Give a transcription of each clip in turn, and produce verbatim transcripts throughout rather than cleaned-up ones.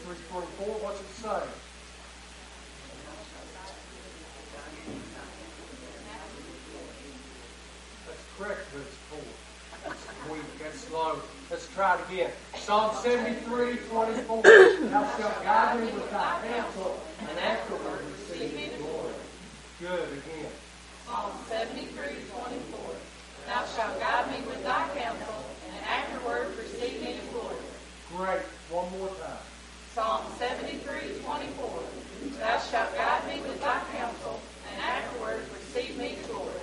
seventy-three twenty-four, what's it say? That's correct, but it's four. That's weak, that's slow. Let's try it again. Psalm seventy-three twenty-four. Thou shalt guide me with thy counsel, and afterward receive me glory. Good, again. Psalm seventy-three twenty-four. Thou shalt guide me with thy counsel, and afterward receive me to glory. Great. One more time. Psalm seventy-three twenty-four. Thou shalt guide me with thy counsel, and afterward receive me to glory.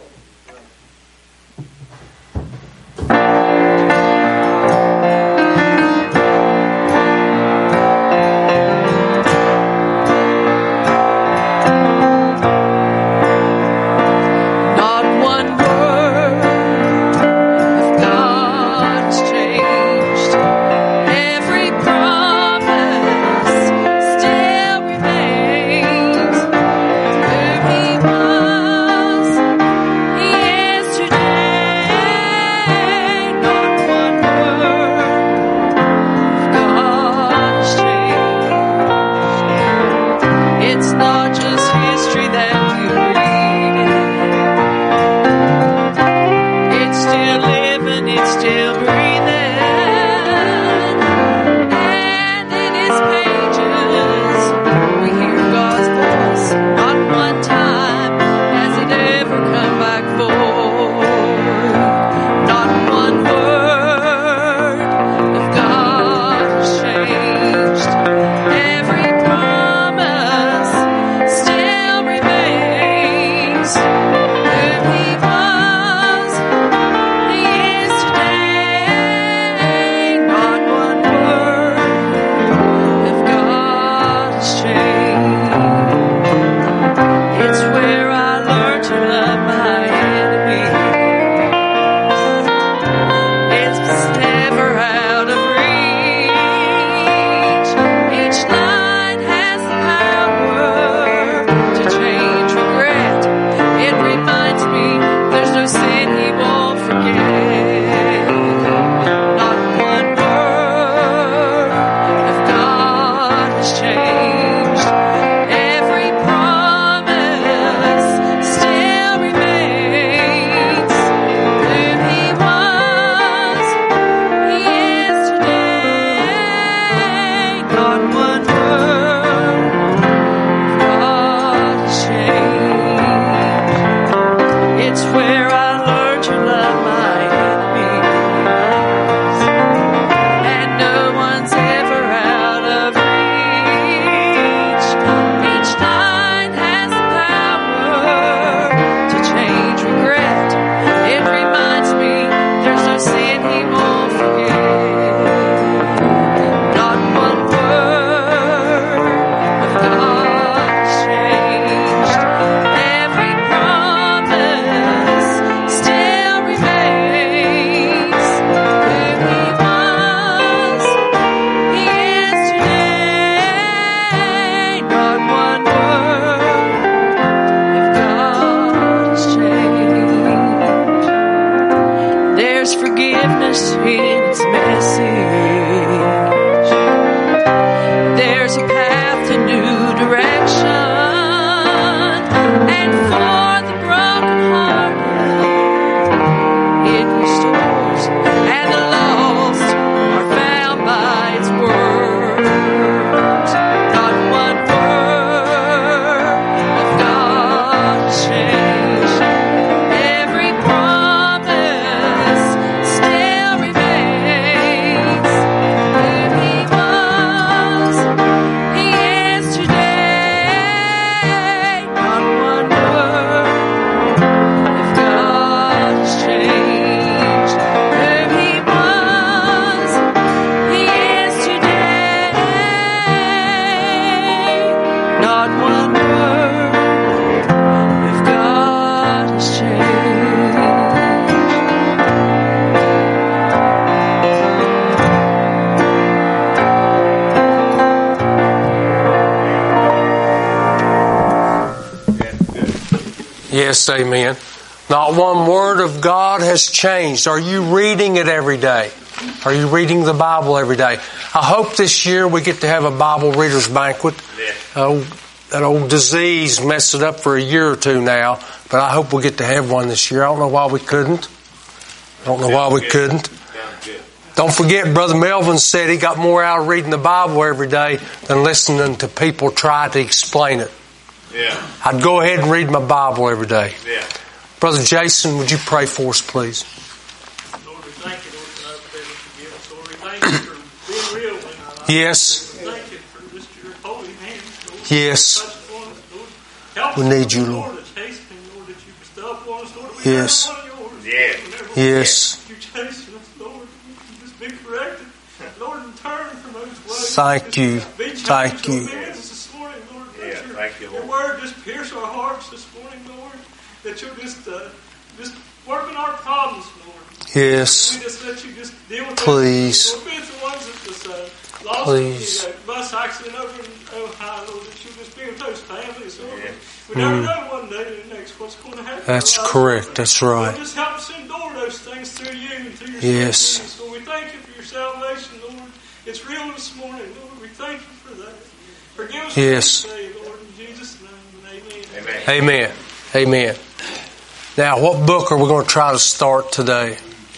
Yes, amen. Not one word of God has changed. Are you reading it every day? Are you reading the Bible every day? I hope this year we get to have a Bible readers banquet. Uh, that old disease messed it up for a year or two now, but I hope we get to have one this year. I don't know why we couldn't. I don't know why we couldn't. Don't forget, Brother Melvin said he got more out of reading the Bible every day than listening to people try to explain it. Yeah. I'd go ahead and read my Bible every day. Yeah. Brother Jason, would you pray for us, please? Lord, we thank you, Lord, for that that you give us. Lord, we thank you for being real in our lives. Yes. We thank you for just your holy hands, Lord. Yes. Touch upon us, Lord. Help We us, need you, Lord. Lord. The chastening, Lord, that you bestow upon us, Lord. We Yes. never want yours. Yeah. We never want Yes. you chasten us, Lord. Just be corrected, Lord, and turn from those ways. Thank Just you. be changed, Thank you. Lord. Be with us this morning, Lord. Let Yeah, your, thank you, your Lord. word just pierce our hearts this morning, Lord. That you'll just, uh, just work on our problems, Lord. Yes. We just let you just deal with Please. them. Lord, be with the ones that was uh, lost Please. in the uh, bus accident over in Ohio, Lord, that you just be with those families, Lord. Yeah. We never know one day to the next what's going to happen. That's in our lives, correct. Lord. That's right. Lord, just help us endure those things through you and through your Yes. Son, Jesus. Lord, we thank you for your salvation, Lord. It's real this morning, Lord. We thank you for that. Forgive us Yes. for this day, Lord, in Jesus' name, and amen. Amen. Amen. Amen. Now, what book are we going to try to start today?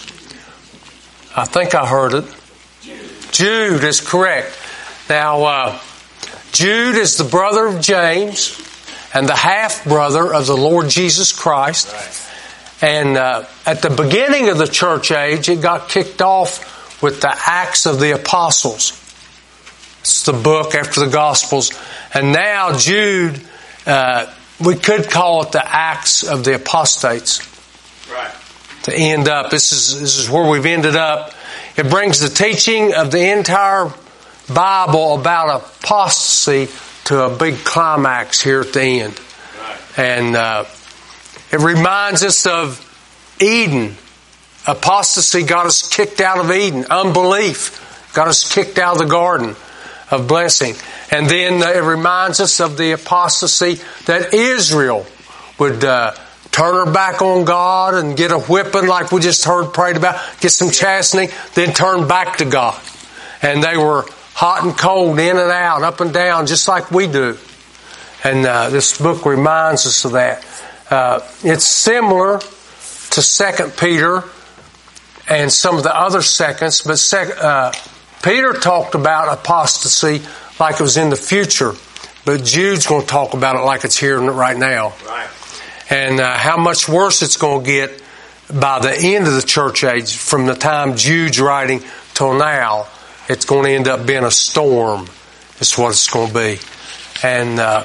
I think I heard it. Jude is correct. Now, uh, Jude is the brother of James and the half-brother of the Lord Jesus Christ. And uh, at the beginning of the church age, it got kicked off with the Acts of the Apostles. It's the book after the Gospels. And now Jude, uh, we could call it the Acts of the Apostates. Right. To end up, this is this is where we've ended up. It brings the teaching of the entire Bible about apostasy to a big climax here at the end. Right. And uh, it reminds us of Eden. Apostasy got us kicked out of Eden. Unbelief got us kicked out of the garden of blessing. And then uh, it reminds us of the apostasy that Israel would uh, turn her back on God and get a whipping like we just heard prayed about, get some chastening, then turn back to God. And they were hot and cold, in and out, up and down, just like we do. And uh, this book reminds us of that. Uh, it's similar to Second Peter and some of the other seconds, but sec- uh, Peter talked about apostasy like it was in the future, but Jude's going to talk about it like it's here right now. Right. And uh, how much worse it's going to get by the end of the church age, from the time Jude's writing till now. It's going to end up being a storm. Is what it's going to be. And uh,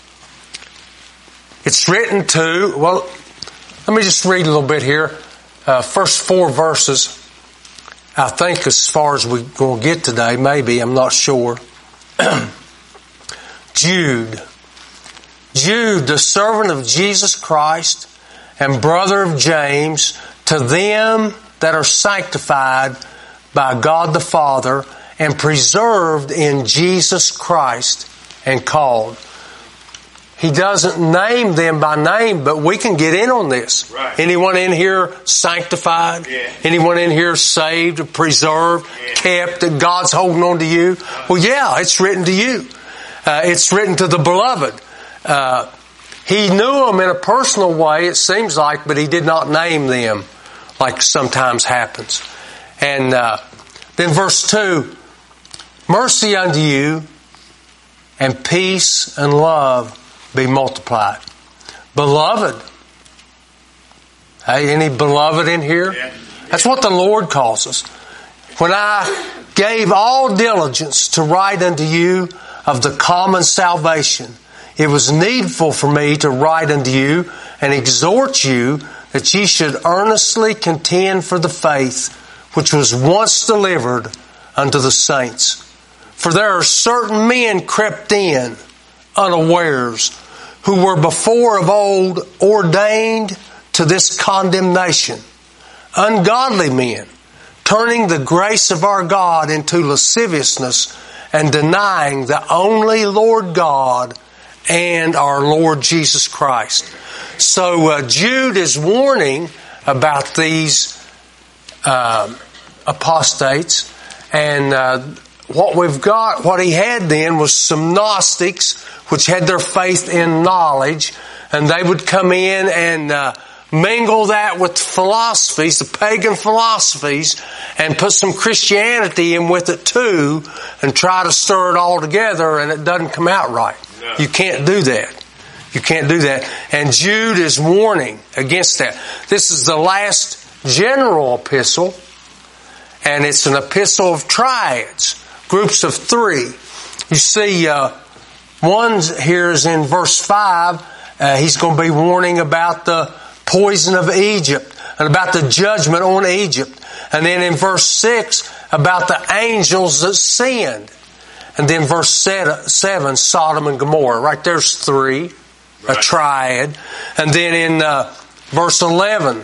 it's written to, well, let me just read a little bit here. Uh, first four verses, I think as far as we're going to get today, maybe, I'm not sure. Jude. Jude, the servant of Jesus Christ and brother of James, to them that are sanctified by God the Father and preserved in Jesus Christ and called. He doesn't name them by name, but we can get in on this. Right. Anyone in here sanctified? Yeah. Anyone in here saved, preserved, Yeah. kept, that God's holding on to you? Well, yeah, it's written to you. Uh, it's written to the beloved. Uh, he knew them in a personal way, it seems like, but he did not name them like sometimes happens. And uh, then verse two, mercy unto you and peace and love be multiplied. Beloved. Hey, any beloved in here? Yeah. That's what the Lord calls us. When I gave all diligence to write unto you of the common salvation, it was needful for me to write unto you and exhort you that ye should earnestly contend for the faith which was once delivered unto the saints. For there are certain men crept in unawares, who were before of old ordained to this condemnation, ungodly men, turning the grace of our God into lasciviousness and denying the only Lord God and our Lord Jesus Christ. So uh, Jude is warning about these uh, apostates. And uh, what we've got, what he had then was some Gnostics, which had their faith in knowledge, and they would come in and uh, mingle that with philosophies, the pagan philosophies, and put some Christianity in with it too, and try to stir it all together, and it doesn't come out right. No. You can't do that. You can't do that. And Jude is warning against that. This is the last general epistle, and it's an epistle of triads, groups of three. You see, uh, one here is in verse five. Uh, he's going to be warning about the poison of Egypt and about the judgment on Egypt. And then in verse six, about the angels that sinned. And then verse seven, Sodom and Gomorrah. Right there's three. Right. A triad. And then in uh, verse eleven,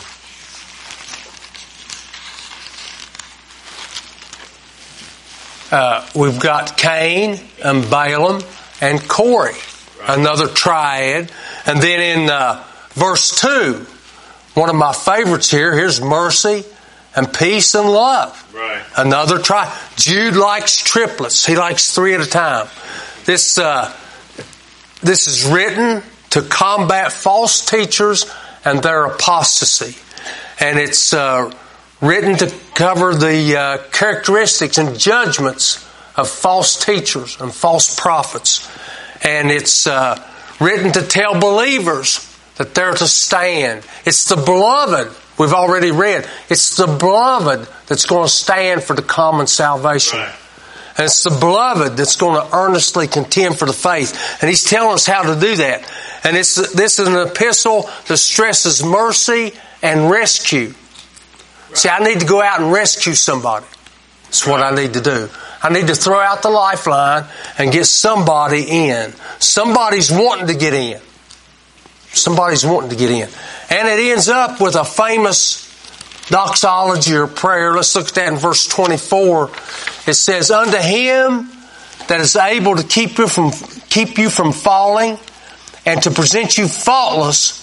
uh, we've got Cain and Balaam and Corey. Right. Another triad. And then in uh, verse two, one of my favorites here, here's mercy and peace and love. Right. Another triad. Jude likes triplets. He likes three at a time. This... Uh, This is written to combat false teachers and their apostasy. And it's uh, written to cover the uh, characteristics and judgments of false teachers and false prophets. And it's uh, written to tell believers that they're to stand. It's the beloved, we've already read, it's the beloved that's going to stand for the common salvation. Right. And it's the beloved that's going to earnestly contend for the faith. And he's telling us how to do that. And it's, this is an epistle that stresses mercy and rescue. Right. See, I need to go out and rescue somebody. That's what I need to do. I need to throw out the lifeline and get somebody in. Somebody's wanting to get in. Somebody's wanting to get in. And it ends up with a famous doxology or prayer. Let's look at that in verse twenty-four. It says, "Unto him that is able to keep you from keep you from falling, and to present you faultless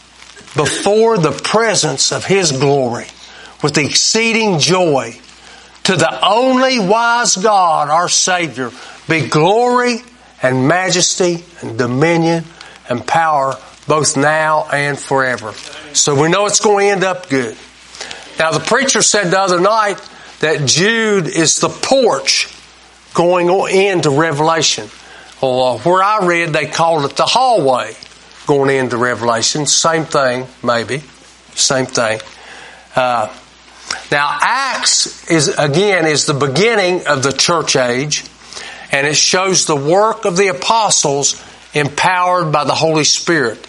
before the presence of his glory, with exceeding joy, to the only wise God, our Savior, be glory and majesty and dominion and power, both now and forever." So we know it's going to end up good. Now, the preacher said the other night that Jude is the porch going into Revelation. Well, uh, where I read, they called it the hallway going into Revelation. Same thing, maybe. Same thing. Uh, now, Acts is again is the beginning of the church age, and it shows the work of the apostles empowered by the Holy Spirit.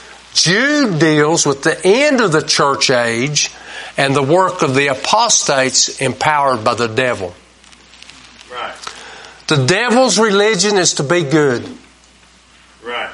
Jude deals with the end of the church age and the work of the apostates empowered by the devil. Right. The devil's religion is to be good. Right.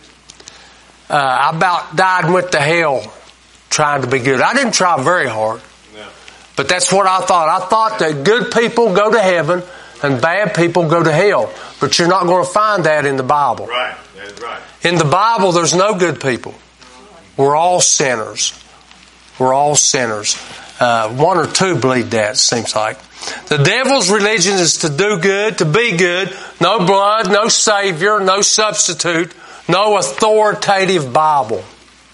Uh, I about died and went to hell trying to be good. I didn't try very hard. No. But that's what I thought. I thought that good people go to heaven and bad people go to hell. But you're not going to find that in the Bible. Right. That's right. In the Bible, there's no good people. We're all sinners. We're all sinners. Uh, one or two believe that, seems like. The devil's religion is to do good, to be good. No blood, no Savior, no substitute, no authoritative Bible.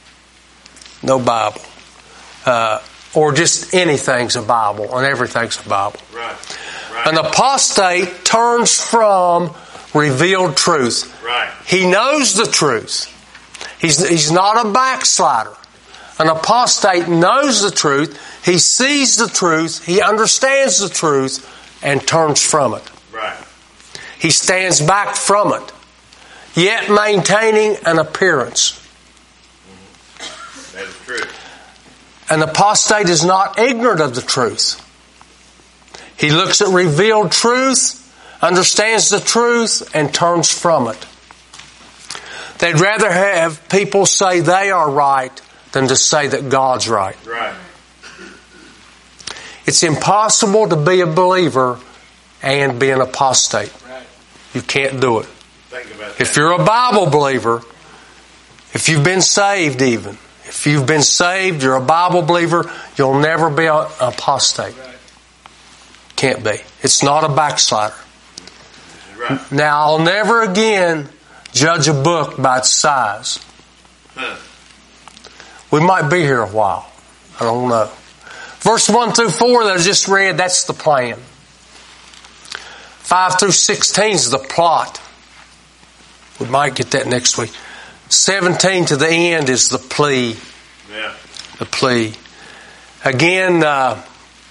No Bible. Uh, or just anything's a Bible and everything's a Bible. Right. Right. An apostate turns from revealed truth. Right. He knows the truth. He's, he's not a backslider. An apostate knows the truth. He sees the truth. He understands the truth and turns from it. Right. He stands back from it, yet maintaining an appearance. Mm-hmm. That is true. An apostate is not ignorant of the truth. He looks at revealed truth, understands the truth, and turns from it. They'd rather have people say they are right than to say that God's right. Right. It's impossible to be a believer and be an apostate. Right. You can't do it. Think about that. If you're a Bible believer, if you've been saved even, if you've been saved, you're a Bible believer, you'll never be an apostate. Right. Can't be. It's not a backslider. Right. Now, I'll never again judge a book by its size. Huh. We might be here a while. I don't know. Verse one through four that I just read, that's the plan. five through sixteen is the plot. We might get that next week. seventeen to the end is the plea. Yeah. The plea. Again, uh,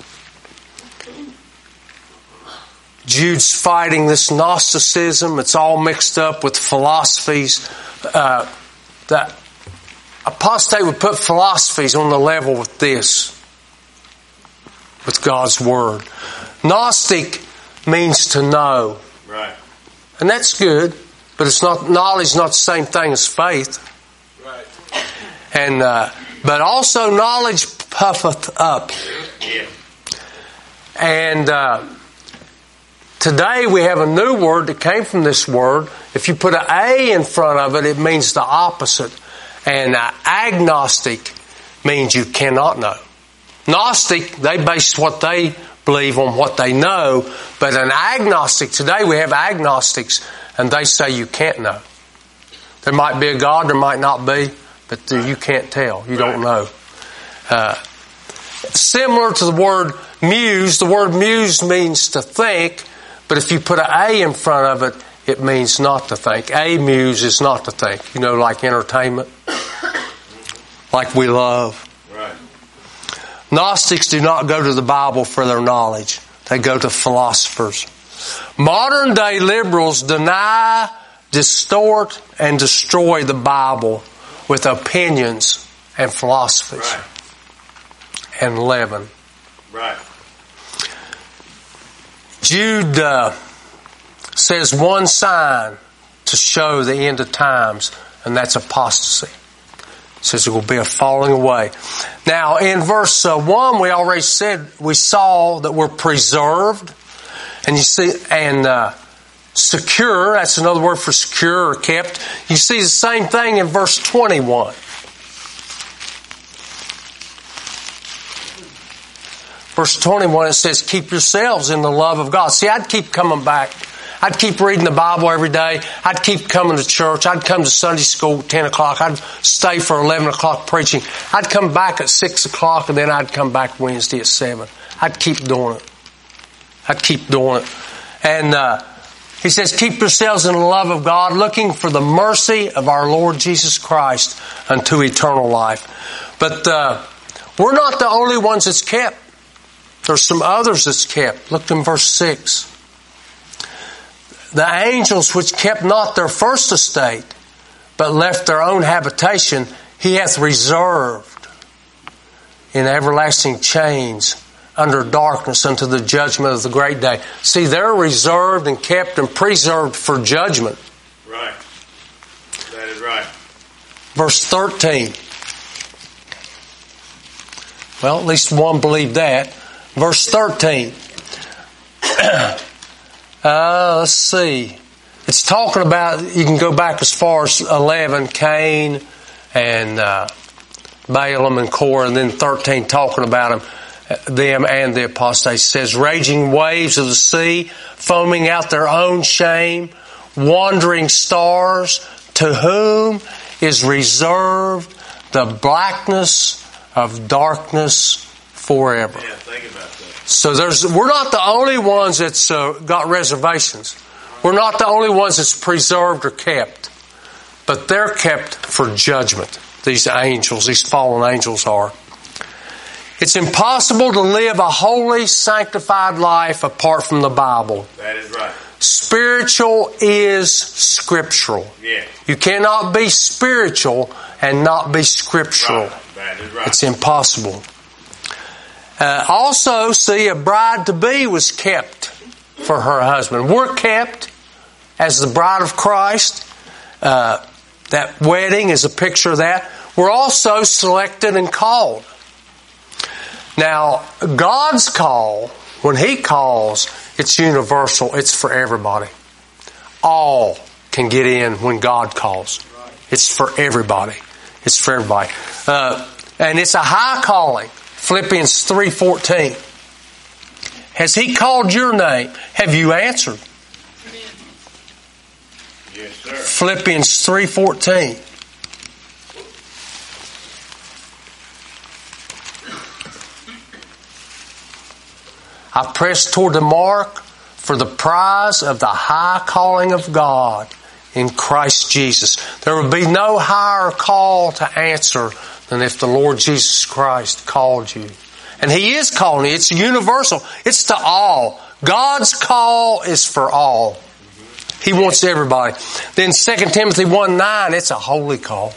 Jude's fighting this Gnosticism. It's all mixed up with philosophies. Uh, the apostate would put philosophies on the level with this, with God's Word. Gnostic means to know. Right. And that's good, but it's not, knowledge is not the same thing as faith. Right. And, uh, but also knowledge puffeth up. Yeah. And, uh, today we have a new word that came from this word. If you put an A in front of it, it means the opposite. And uh, agnostic means you cannot know. Gnostic, they base what they believe on what they know. But an agnostic, today we have agnostics, and they say you can't know. There might be a God, there might not be, but you can't tell. You don't know. Uh, similar to the word muse, the word muse means to think. But if you put an A in front of it, it means not to think. A muse is not to think. You know, like entertainment. Like we love. Right. Gnostics do not go to the Bible for their knowledge. They go to philosophers. Modern day liberals deny, distort, and destroy the Bible with opinions and philosophies. Right. And leaven. Right. Jude uh, says one sign to show the end of times, and that's apostasy. It says it will be a falling away. Now, in verse uh, one, we already said, we saw that we're preserved, and you see, and uh, secure, that's another word for secure or kept. You see the same thing in verse twenty-one. Verse twenty-one, it says, keep yourselves in the love of God. See, I'd keep coming back. I'd keep reading the Bible every day. I'd keep coming to church. I'd come to Sunday school at ten o'clock. I'd stay for eleven o'clock preaching. I'd come back at six o'clock, and then I'd come back Wednesday at seven. I'd keep doing it. I'd keep doing it. And uh, he says, keep yourselves in the love of God, looking for the mercy of our Lord Jesus Christ unto eternal life. But uh, we're not the only ones that's kept. There's some others that's kept. Look in verse six. The angels which kept not their first estate, but left their own habitation, he hath reserved in everlasting chains under darkness unto the judgment of the great day. See, they're reserved and kept and preserved for judgment. Right. That is right. Verse thirteen. Well, at least one believed that. Verse thirteen. uh, let's see. It's talking about, you can go back as far as eleven, Cain and uh, Balaam and Korah, and then thirteen talking about them, them and the apostates. It says, raging waves of the sea, foaming out their own shame, wandering stars, to whom is reserved the blackness of darkness forever. Yeah, think about that. So there's, we're not the only ones that's uh, got reservations. We're not the only ones that's preserved or kept. But they're kept for judgment. These angels, these fallen angels are. It's impossible to live a holy, sanctified life apart from the Bible. That is right. Spiritual is scriptural. Yeah. You cannot be spiritual and not be scriptural. Right. That is right. It's impossible. Uh, also, see, a bride-to-be was kept for her husband. We're kept as the bride of Christ. Uh, that wedding is a picture of that. We're also selected and called. Now, God's call, when He calls, it's universal. It's for everybody. All can get in when God calls. It's for everybody. It's for everybody. Uh, and it's a high calling. Philippians three fourteen. Has He called your name? Have you answered? Yes, sir. Philippians three fourteen. I press toward the mark for the prize of the high calling of God in Christ Jesus. There will be no higher call to answer than if the Lord Jesus Christ called you. And He is calling you. It's universal. It's to all. God's call is for all. He wants everybody. Then Second Timothy one nine, it's a holy call.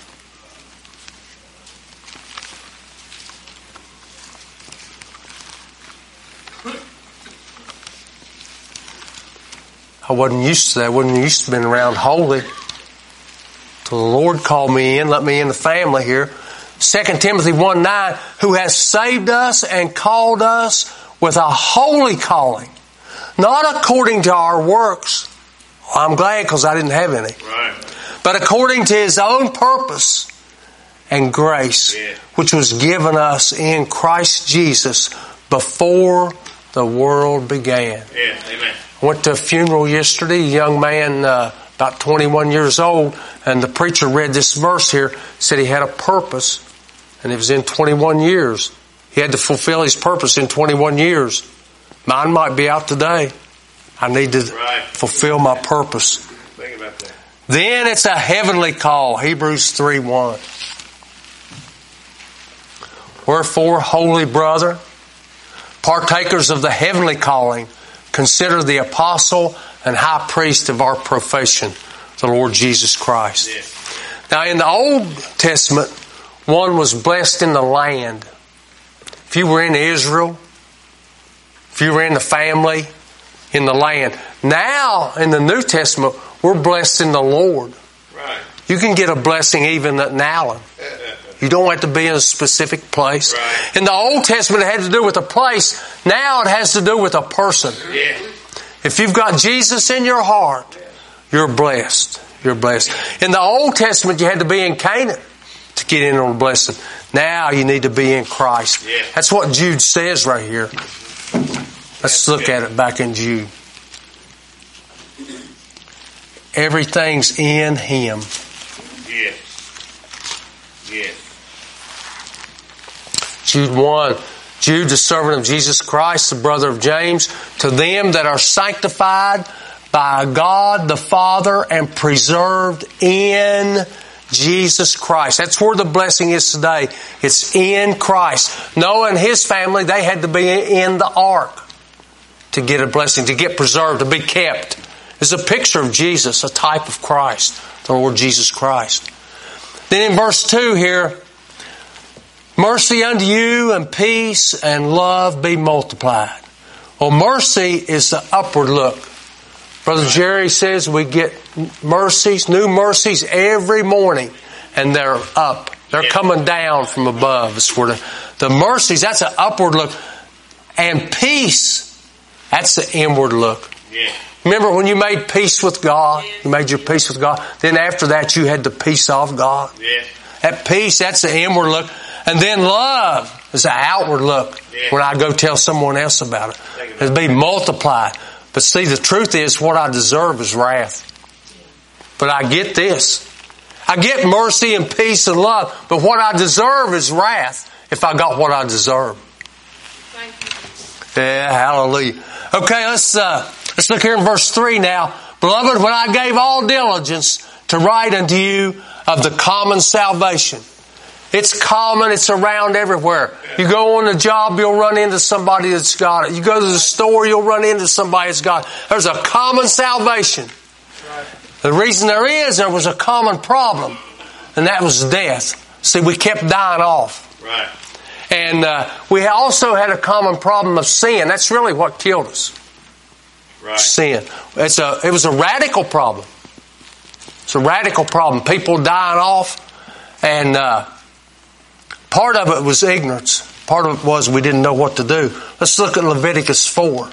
I wasn't used to that. I wasn't used to being around holy. Till the Lord called me in, let me in the family here. Second Timothy one nine, who has saved us and called us with a holy calling, not according to our works. I'm glad because I didn't have any. Right. But according to His own purpose and grace, Yeah. which was given us in Christ Jesus before the world began. Yes, amen. I went to a funeral yesterday, a young man, uh, about twenty-one years old, and the preacher read this verse here, said he had a purpose, and it was in twenty-one years. He had to fulfill his purpose in twenty-one years. Mine might be out today. I need to Right. fulfill my purpose. Think about that. Then it's a heavenly call, Hebrews three one. Wherefore, holy brother, partakers of the heavenly calling, consider the apostle and high priest of our profession, the Lord Jesus Christ. Yes. Now in the Old Testament, one was blessed in the land. If you were in Israel, if you were in the family, in the land. Now, in the New Testament, we're blessed in the Lord. Right. You can get a blessing even at Allen. You don't have to be in a specific place. Right. In the Old Testament, it had to do with a place. Now it has to do with a person. Yeah. If you've got Jesus in your heart, you're blessed. You're blessed. In the Old Testament, you had to be in Canaan to get in on the blessing. Now you need to be in Christ. Yeah. That's what Jude says right here. Let's look at it back in Jude. Everything's in Him. Yes. Yes. Jude one. Jude, the servant of Jesus Christ, the brother of James, to them that are sanctified by God the Father and preserved in Jesus Christ. That's where the blessing is today. It's in Christ. Noah and his family, they had to be in the ark to get a blessing, to get preserved, to be kept. It's a picture of Jesus, a type of Christ, the Lord Jesus Christ. Then in verse two here, mercy unto you and peace and love be multiplied. Well, mercy is the upward look. Brother Jerry says we get mercies, new mercies every morning, and they're up. They're coming down from above. It's where the, the mercies, that's an upward look. And peace, that's the inward look. Yeah. Remember when you made peace with God? You made your peace with God. Then after that you had the peace of God. Yeah. That peace, that's the inward look. And then love is the outward look. Yeah. When I go tell someone else about it. It'll be multiplied. But see, the truth is what I deserve is wrath. But I get this. I get mercy and peace and love. But what I deserve is wrath if I got what I deserve. Thank you. Yeah, hallelujah. Okay, let's uh, let's look here in verse three now. Beloved, when I gave all diligence to write unto you of the common salvation. It's common, it's around everywhere. You go on a job, you'll run into somebody that's got it. You go to the store, you'll run into somebody that's got it. There's a common salvation. The reason there is, there was a common problem, and that was death. See, we kept dying off. Right. And uh, we also had a common problem of sin. That's really what killed us. Right. Sin. It's a, it was a radical problem. It's a radical problem. People dying off, and uh, part of it was ignorance. Part of it was we didn't know what to do. Let's look at Leviticus four.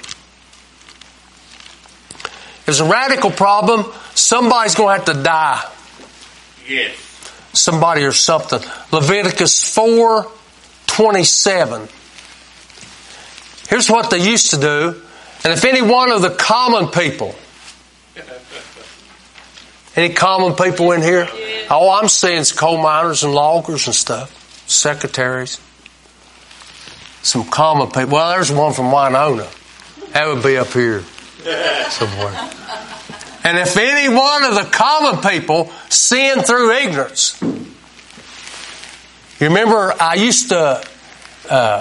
It's a radical problem. Somebody's going to have to die. Yes. Somebody or something. Leviticus four twenty-seven. Here's what they used to do. And if any one of the common people, any common people in here? Yeah. Oh, I'm seeing coal miners and loggers and stuff. Secretaries. Some common people. Well, there's one from Winona. That would be up here somewhere. And if any one of the common people sin through ignorance. You remember I used to uh,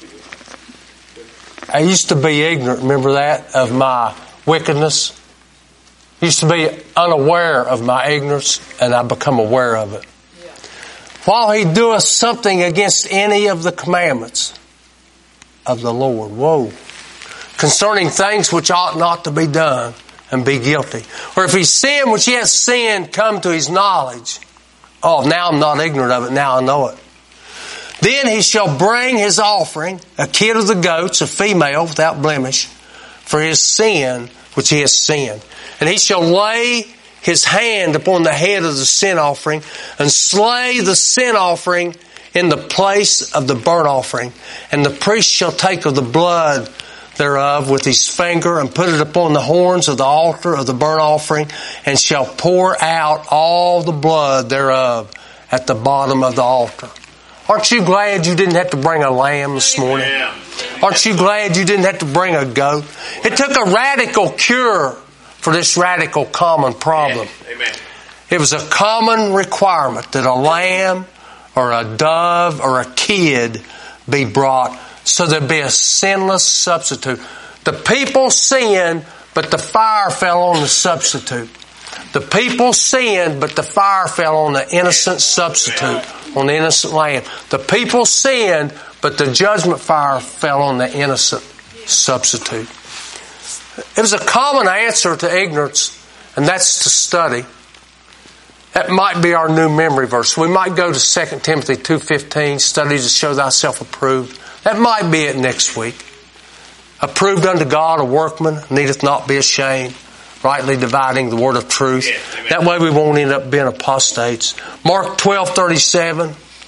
I used to be ignorant, remember that, of my wickedness. I used to be unaware of my ignorance, and I become aware of it. Yeah. While he doeth something against any of the commandments of the Lord. Whoa. Concerning things which ought not to be done, and be guilty. Or if he sin which he has sinned come to his knowledge. Oh, now I'm not ignorant of it, now I know it. Then he shall bring his offering, a kid of the goats, a female without blemish, for his sin which he has sinned. And he shall lay his hand upon the head of the sin offering, and slay the sin offering in the place of the burnt offering. And the priest shall take of the blood thereof with his finger, and put it upon the horns of the altar of the burnt offering, and shall pour out all the blood thereof at the bottom of the altar. Aren't you glad you didn't have to bring a lamb this morning? Yeah. Aren't you glad you didn't have to bring a goat? It took a radical cure for this radical common problem. Amen. It was a common requirement that a lamb or a dove or a kid be brought so there'd be a sinless substitute. The people sinned, but the fire fell on the substitute. The people sinned, but the fire fell on the innocent substitute, on the innocent lamb. The people sinned, but the judgment fire fell on the innocent substitute. It was a common answer to ignorance, and that's to study. That might be our new memory verse. We might go to Second Timothy two fifteen, study to show thyself approved. That might be it next week. Approved unto God, a workman, needeth not be ashamed, rightly dividing the word of truth. Yes, that way we won't end up being apostates. Mark twelve thirty-seven.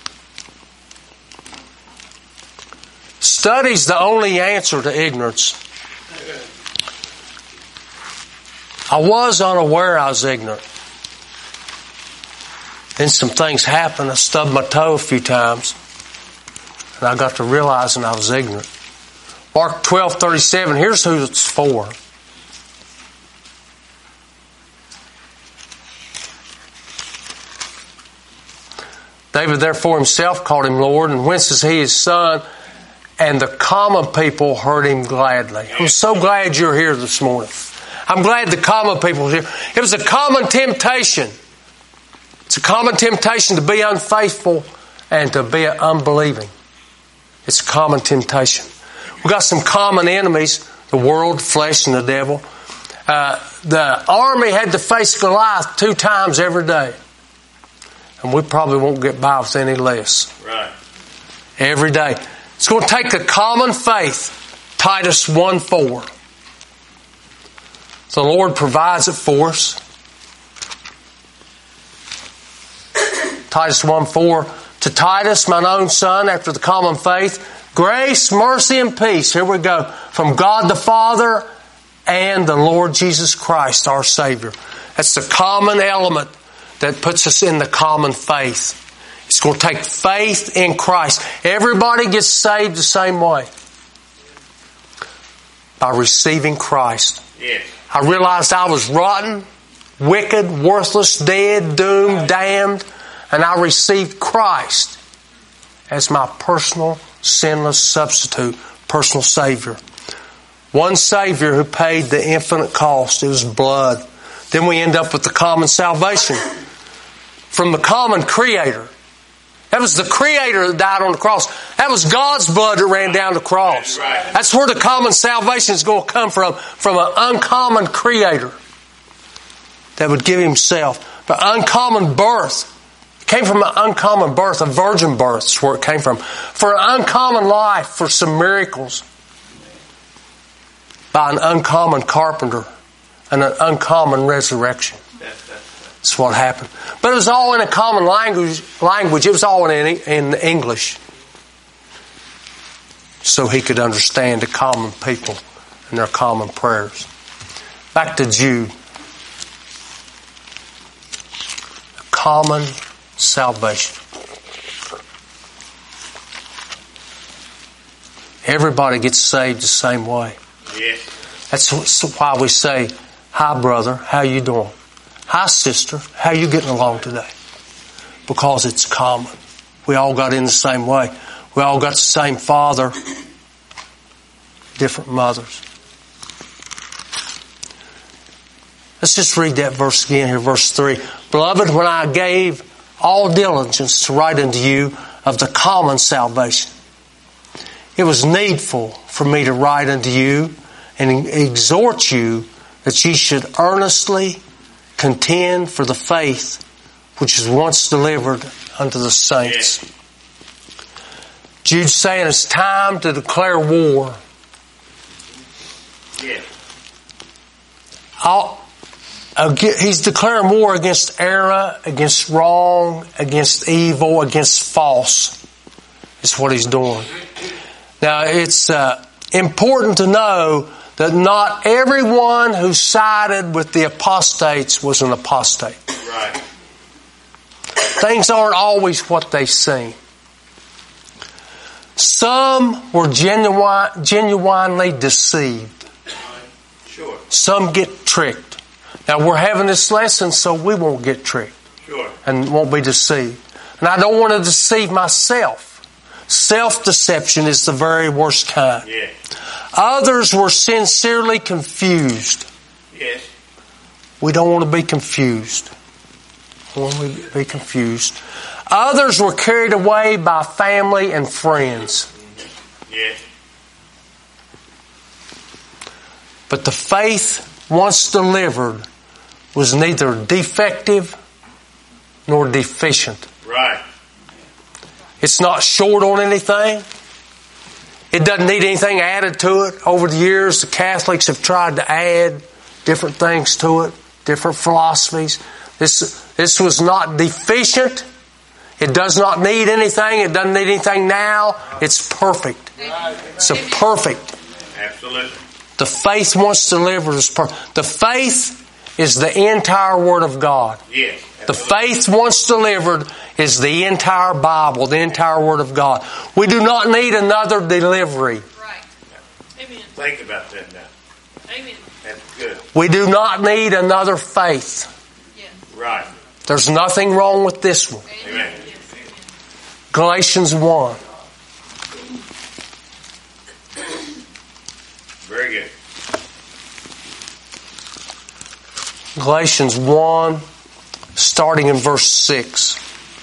Study's the only answer to ignorance. I was unaware I was ignorant. Then some things happened. I stubbed my toe a few times. And I got to realizing I was ignorant. Mark twelve thirty-seven, here's who it's for. David therefore himself called him Lord, and whence is he his son? And the common people heard him gladly. I'm so glad you're here this morning. I'm glad the common people are here. It was a common temptation. It's a common temptation to be unfaithful and to be unbelieving. It's a common temptation. We've got some common enemies, the world, the flesh, and the devil. Uh, the army had to face Goliath two times every day. And we probably won't get by with any less. Right. Every day. It's going to take a common faith. Titus one four. The Lord provides it for us. Titus one four. To Titus, mine own son, after the common faith, grace, mercy, and peace. Here we go. From God the Father and the Lord Jesus Christ, our Savior. That's the common element that puts us in the common faith. It's going to take faith in Christ. Everybody gets saved the same way. By receiving Christ. Yes. I realized I was rotten, wicked, worthless, dead, doomed, damned, and I received Christ as my personal, sinless substitute, personal Savior. One Savior who paid the infinite cost. It was blood. Then we end up with the common salvation from the common Creator. That was the Creator that died on the cross. That was God's blood that ran down the cross. That's where the common salvation is going to come from, from an uncommon Creator that would give Himself. But uncommon birth. It came from an uncommon birth, a virgin birth is where it came from. For an uncommon life, for some miracles. By an uncommon carpenter and an uncommon resurrection. That's what happened. But it was all in a common language. Language. It was all in in English. so he could understand the common people and their common prayers. Back to Jude. Common salvation. Everybody gets saved the same way. Yes. That's why we say, "Hi, brother, how you doing? Hi, sister, how you getting along today?" Because it's common. We all got in the same way. We all got the same father, different mothers. Let's just read that verse again here, verse three. "Beloved, when I gave all diligence to write unto you of the common salvation, it was needful for me to write unto you and exhort you that ye should earnestly contend for the faith which was once delivered unto the saints." Yes. Jude's saying it's time to declare war. Yes. All, he's declaring war against error, against wrong, against evil, against false. Is what he's doing. Now, it's uh, important to know that not everyone who sided with the apostates was an apostate. Right. Things aren't always what they seem. Some were genuine, genuinely deceived. Sure. Some get tricked. Now, we're having this lesson so we won't get tricked Sure. and won't be deceived. And I don't want to deceive myself. Self-deception is the very worst kind. Yes. Others were sincerely confused. Yes. We don't want to be confused. We don't want to be confused. Others were carried away by family and friends. Yes. But the faith once delivered was neither defective nor deficient. Right. It's not short on anything. It doesn't need anything added to it. Over the years, the Catholics have tried to add different things to it, different philosophies. This, this was not deficient. It does not need anything. It doesn't need anything now. It's perfect. It's a perfect. Absolutely. The faith once delivered is perfect. The faith is the entire Word of God. Yes. The faith once delivered is the entire Bible, the entire Word of God. We do not need another delivery. Right. Amen. Think about that now. Amen. That's good. We do not need another faith. Yes. Right. There's nothing wrong with this one. Amen. Galatians one. Very good. Galatians one, starting in verse six.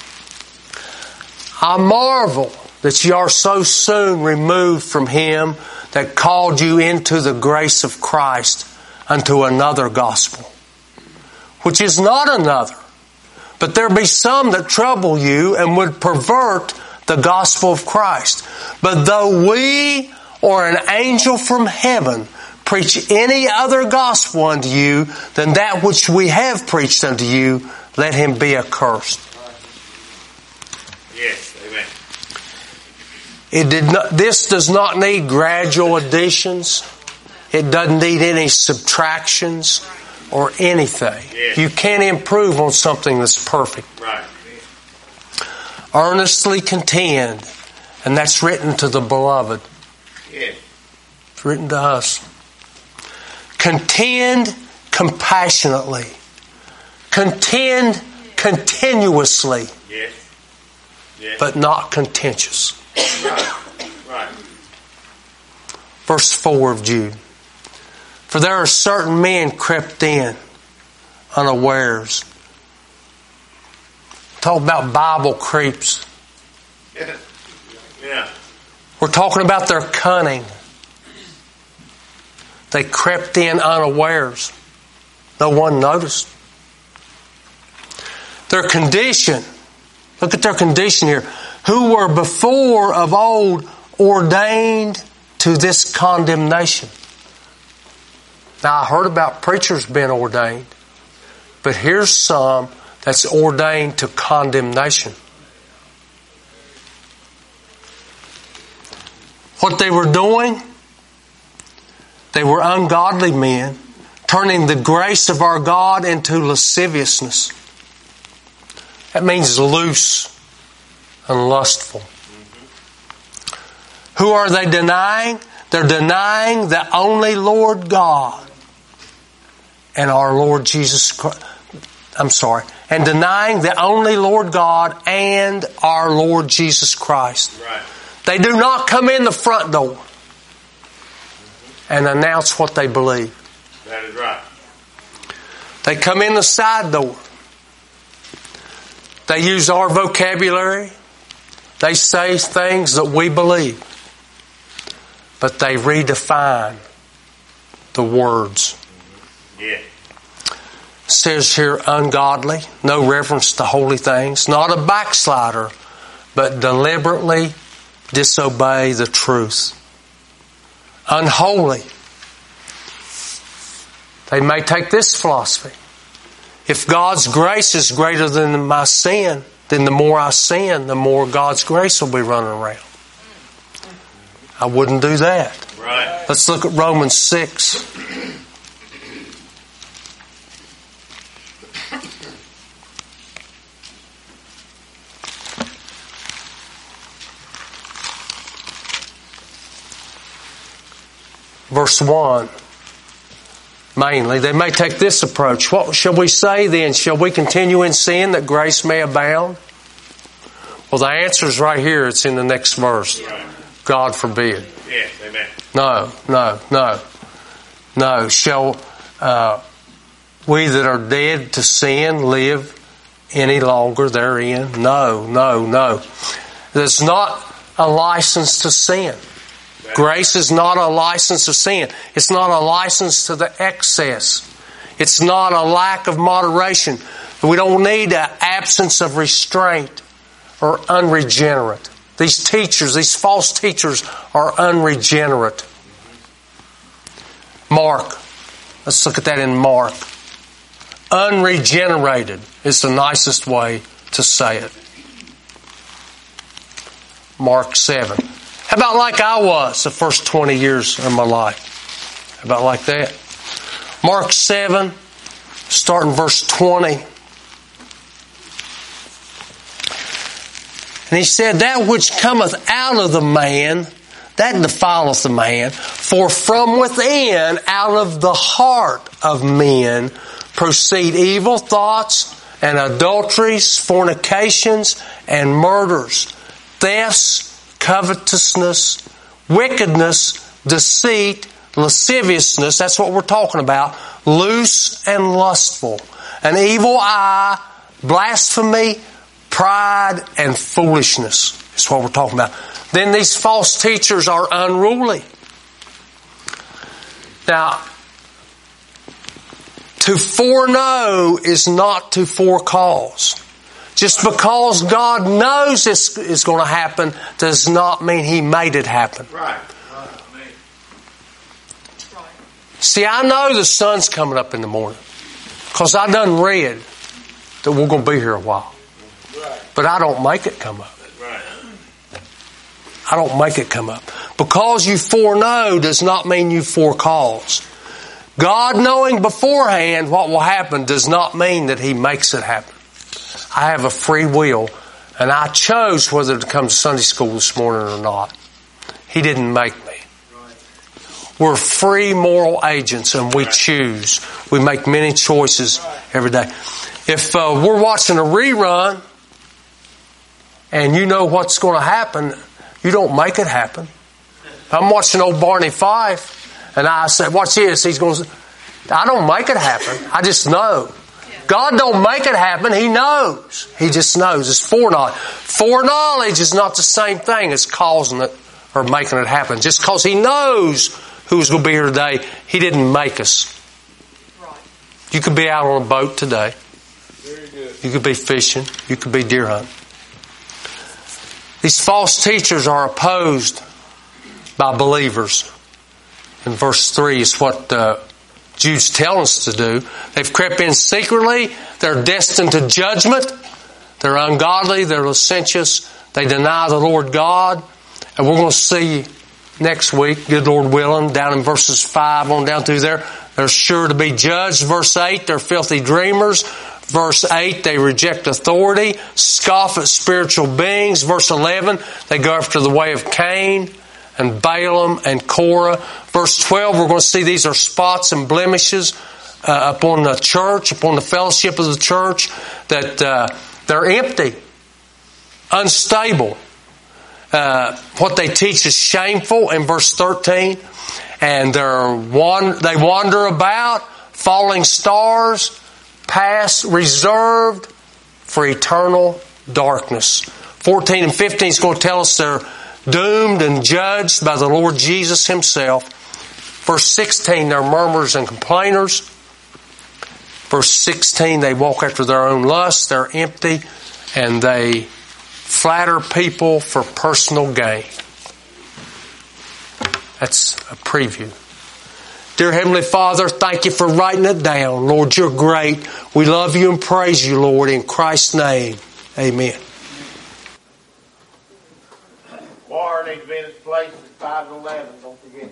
I marvel that ye are so soon removed from him that called you into the grace of Christ unto another gospel, which is not another. But there be some that trouble you and would pervert the gospel of Christ. But though we or an angel from heaven preach any other gospel unto you than that which we have preached unto you, let him be accursed. Yes. Amen. It did not, this does not need gradual additions. It doesn't need any subtractions or anything. Yes. You can't improve on something that's perfect. Right. Earnestly contend, and that's written to the beloved. Yes. It's written to us. Contend compassionately. Contend continuously, Yes. Yes. but not contentious. Right. Right. Verse four of Jude. For there are certain men crept in unawares. Talk about Bible creeps. Yes. Yeah. We're talking about their cunning. They crept in unawares. No one noticed. Their condition. Look at their condition here. Who were before of old ordained to this condemnation. Now, I heard about preachers being ordained, but here's some that's ordained to condemnation. What they were doing, they were ungodly men, turning the grace of our God into lasciviousness. That means loose and lustful. Who are they denying? They're denying the only Lord God and our Lord Jesus Christ. I'm sorry. And denying the only Lord God and our Lord Jesus Christ. Right. They do not come in the front door and announce what they believe. That is right. They come in the side door. They use our vocabulary. They say things that we believe. But they redefine the words. Yeah. It says here, ungodly, no reverence to holy things, not a backslider, but deliberately disobey the truth. Unholy. They may take this philosophy. If God's grace is greater than my sin, then the more I sin, the more God's grace will be running around. I wouldn't do that. Right. Let's look at Romans six. Verse one. Mainly, they may take this approach. What shall we say then? Shall we continue in sin that grace may abound? Well, the answer is right here. It's in the next verse. Right. God forbid. Yes, amen. No, no, no, no. Shall uh, we that are dead to sin live any longer therein? No, no, no. There's not a license to sin. Grace is not a license to sin. It's not a license to the excess. It's not a lack of moderation. We don't need an absence of restraint or unregenerate. These teachers, these false teachers are unregenerate. Mark. Let's look at that in Mark. Unregenerated is the nicest way to say it. Mark seven. How about like I was the first twenty years of my life? How about like that? Mark seven, starting verse twenty. And he said, that which cometh out of the man, that defileth the man. For from within, out of the heart of men, proceed evil thoughts and adulteries, fornications, and murders, thefts, covetousness, wickedness, deceit, lasciviousness, that's what we're talking about, loose and lustful, an evil eye, blasphemy, pride, and foolishness. That's what we're talking about. Then these false teachers are unruly. Now, to foreknow is not to forecause. Just because God knows this is going to happen does not mean He made it happen. Right. See, I know the sun's coming up in the morning because I done read that we're going to be here a while. But I don't make it come up. Right. I don't make it come up. Because you foreknow does not mean you forecause. God knowing beforehand what will happen does not mean that He makes it happen. I have a free will, and I chose whether to come to Sunday school this morning or not. He didn't make me. We're free moral agents, and we choose. We make many choices every day. If uh, we're watching a rerun, and you know what's going to happen, you don't make it happen. I'm watching old Barney Fife, and I say, watch this. He's going to... I don't make it happen. I just know. God don't make it happen. He knows. He just knows. It's foreknowledge. Foreknowledge is not the same thing as causing it or making it happen. Just because He knows who's going to be here today, He didn't make us. You could be out on a boat today. You could be fishing. You could be deer hunting. These false teachers are opposed by believers. In verse three is what uh, Jude's telling us to do. They've crept in secretly. They're destined to judgment. They're ungodly. They're licentious. They deny the Lord God. And we're going to see next week, good Lord willing, down in verses five on down through there. They're sure to be judged. Verse eight, they're filthy dreamers. Verse eight, they reject authority, scoff at spiritual beings. Verse eleven, they go after the way of Cain and Balaam and Korah. Verse twelve, we're going to see these are spots and blemishes uh, upon the church, upon the fellowship of the church, that uh, they're empty, unstable. Uh, what they teach is shameful in verse thirteen. And they're wan- they wander about, falling stars, past, reserved for eternal darkness. fourteen and fifteen is going to tell us they're doomed and judged by the Lord Jesus Himself. Verse sixteen, they're murmurers and complainers. Verse sixteen, they walk after their own lusts, they're empty, and they flatter people for personal gain. That's a preview. Dear Heavenly Father, thank you for writing it down. Lord, you're great. We love you and praise you, Lord, in Christ's name. Amen. Water needs to be in its place at five and eleven. Don't forget.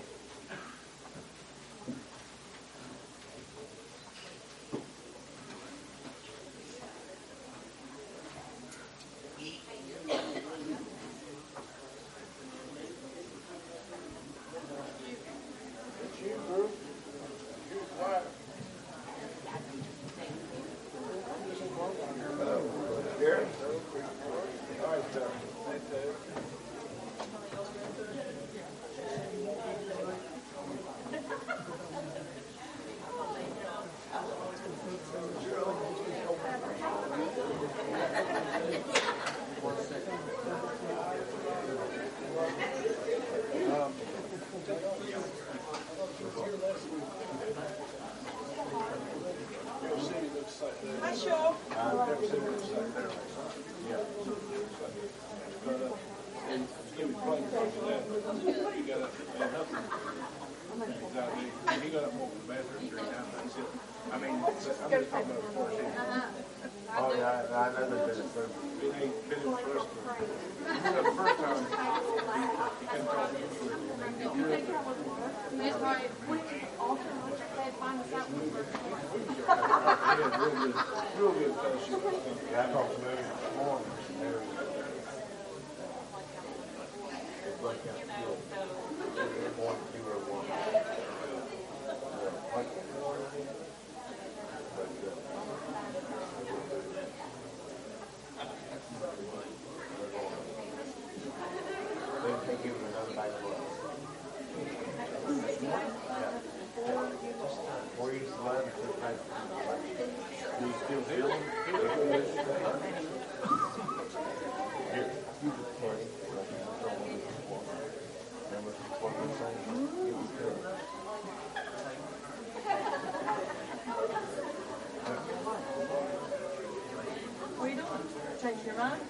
Change your mind?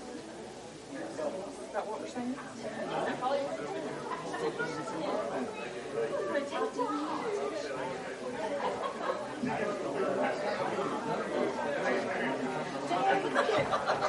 About what we're saying? Protecting.